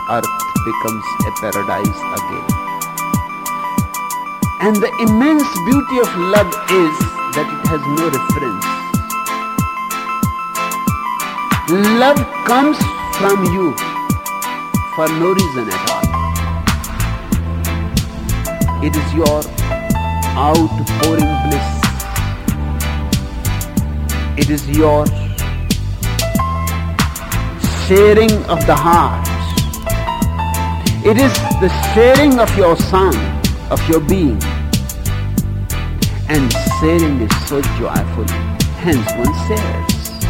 earth becomes a paradise again. And the immense beauty of love is that it has no reference. Love comes from you for no reason at all. It is your outpouring bliss. It is your sharing of the heart. It is the sharing of your song, of your being. And sharing is so joyful, hence one shares.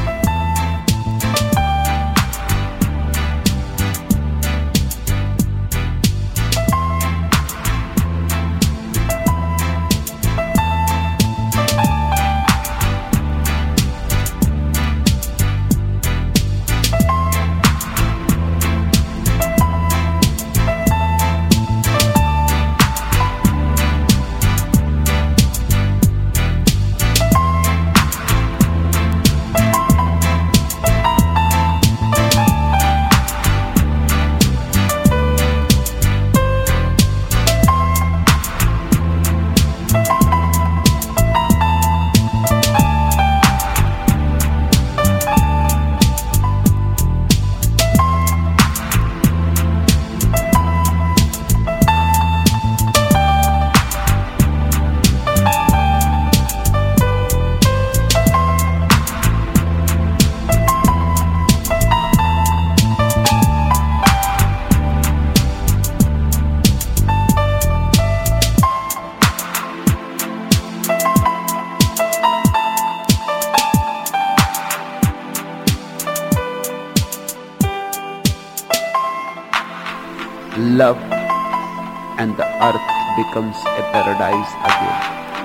Love, and the earth becomes a paradise again.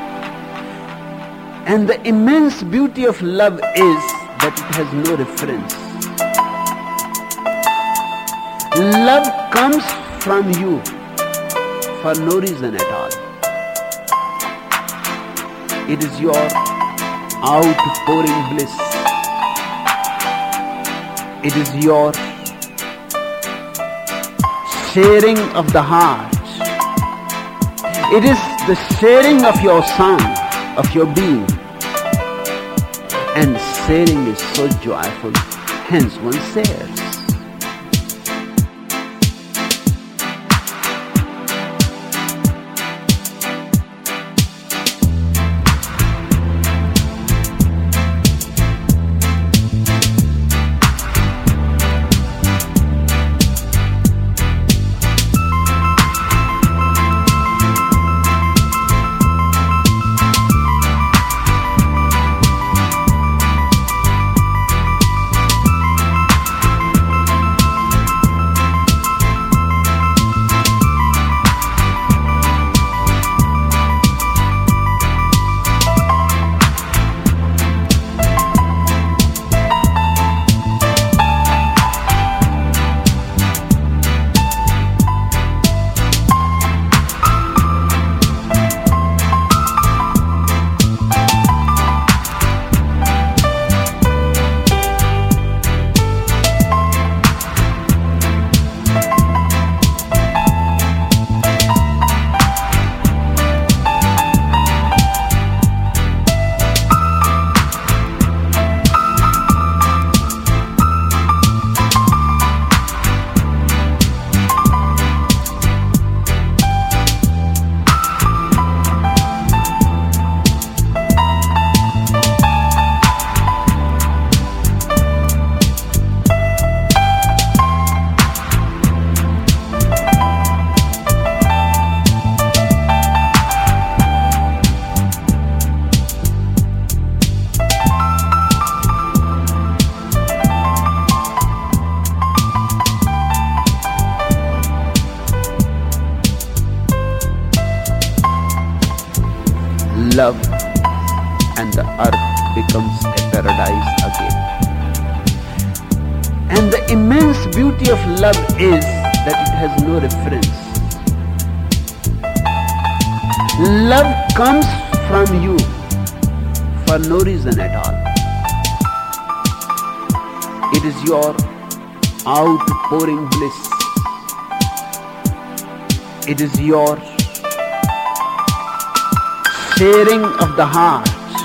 And the immense beauty of love is that it has no reference. Love comes from you for no reason at all. It is your outpouring bliss. It is your sharing of the heart. It is the sharing of your song, of your being. And sharing is so joyful, hence one shares. Love, and the earth becomes a paradise again. And the immense beauty of love is that it has no reference. Love comes from you for no reason at all. It is your outpouring bliss. It is your sharing of the heart.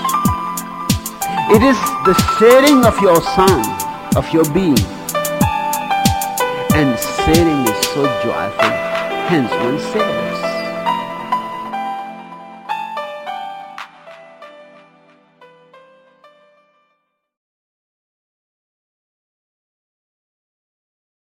It is the sharing of your son, of your being. And sharing is so joyful, hence one shares.